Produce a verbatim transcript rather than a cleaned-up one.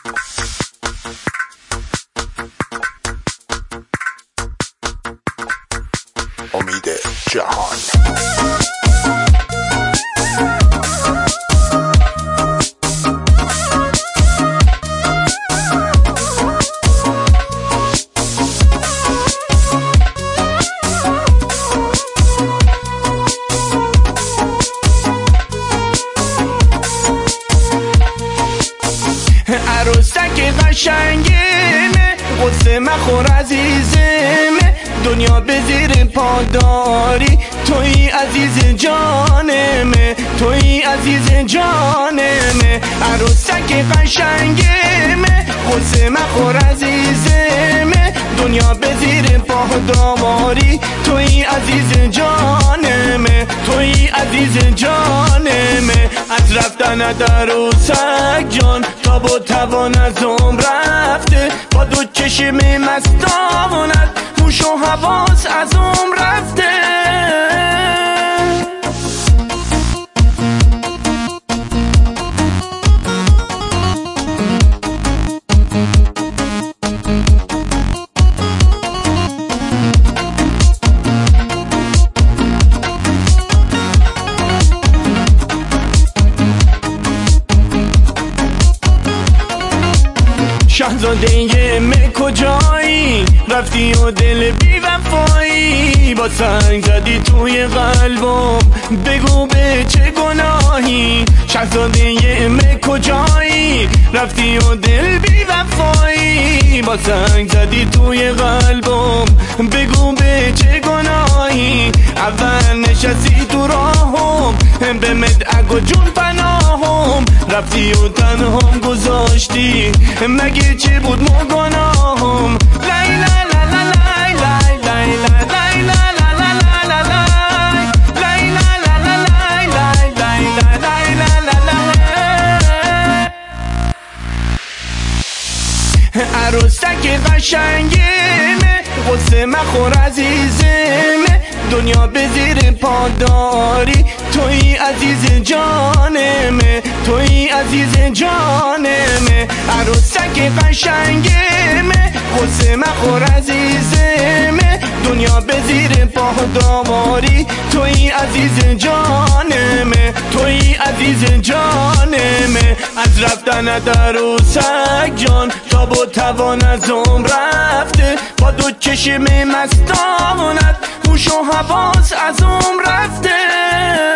امید جهان. عروسک قشنگمه، قصه مخور عزیزمه، دنیا به زیر پاداری، توی عزیز جانمه، توی عزیز جانمه. عروسک قشنگمه، قصه مخور عزیزمه، دنیا به زیر پاداری، توی عزیز جانمه، توی عزیز جانمه. از رفتن عروسک جان تاب و توان از عمر رفته، با دو چشم مستانت هوش و حواس از عمر رفته. شهزاده من کجایی؟ رفتی و دل بی وفایی، با سنگ زدی توی قلبم، بگو به چه گناهی؟ شهزاده من کجایی؟ رفتی و دل بی وفایی، با سنگ زدی توی قلبم، بگو به چه گناهی؟ اول نشستی تو راهم، به مدعک و جون پناهم، رفتی و تنهم گذاشتی، مگه چه بود مو گناهم؟ لای لای لای لای لای لای لای لای لای لای لای لای لای. عروسک قشنگمه، قصه مخور عزیزمه، دنیا به زیر پاداری، توی عزیز جانمه، توی عزیز جانمه. عروسک قشنگمه، قصه مخور عزیزمه، دنیا به زیر پاداری، توی عزیز جانمه، توی عزیز جانمه. از رفتن عروسک جان تاب و توان از عمر رفته، با دو چشم مستانت هوش و حواس از عمر رفته.